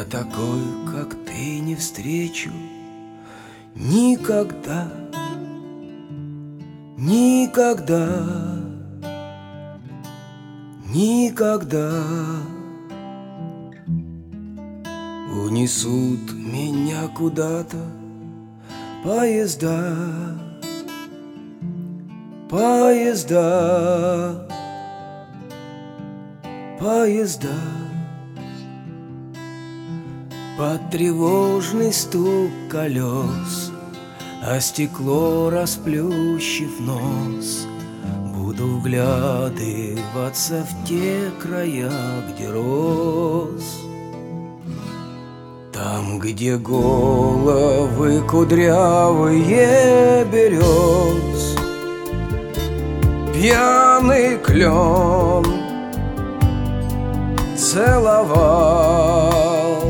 Я такой, как ты, не встречу никогда, никогда, никогда. Унесут меня куда-то поезда, поезда, поезда. Под тревожный стук колес, а стекло расплющив нос, буду вглядываться в те края, где рос. Там, где головы кудрявые берез, пьяный клен целовал,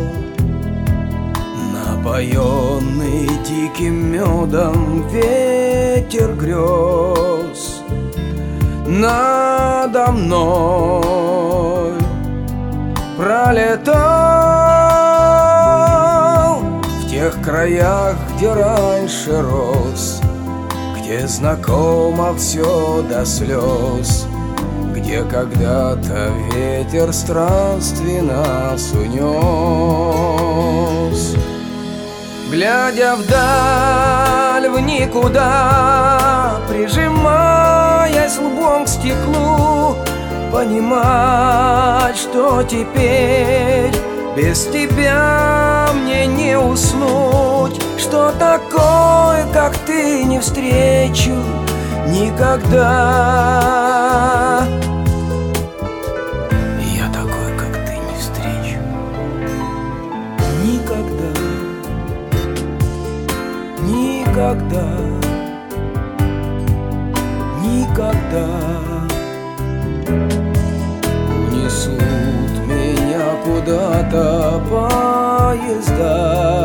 напоенный диким медом ветер грез надо мной пролетал. В тех краях, где раньше рос, где знакомо все до слез, где когда-то ветер странствий нас унес. Глядя вдаль, в никуда, прижимаясь лбом к стеклу, понимать, что теперь без тебя мне не уснуть, что такой, как ты, не встречу никогда. Я такой, как ты, не встречу никогда, никогда, никогда. Унесут меня куда-то поезда,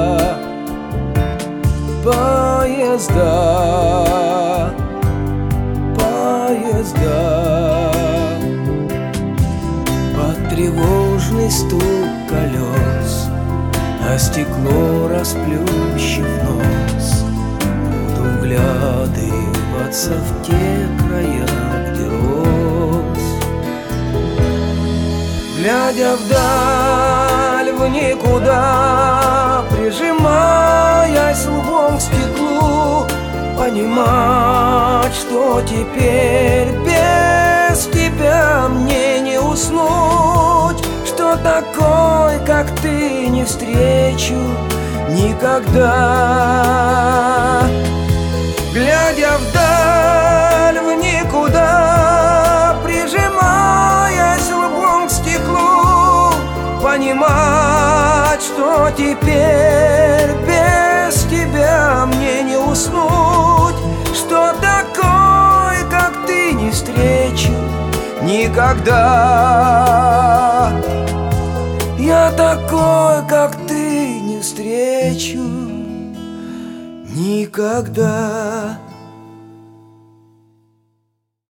поезда, поезда. Под тревожный стук колес, а стекло расплющив нос, буду вглядываться в те края, где рос. Глядя вдаль, в никуда, прижимаясь лбом к стеклу, понимать, что теперь без тебя мне не уснуть, что такой, как ты, не встречу никогда. Глядя вдаль, в никуда, прижимаясь лбом к стеклу, понимать, что теперь без тебя мне не уснуть, что такой, как ты, не встречу никогда. Я такой, как ты, не встречу никогда.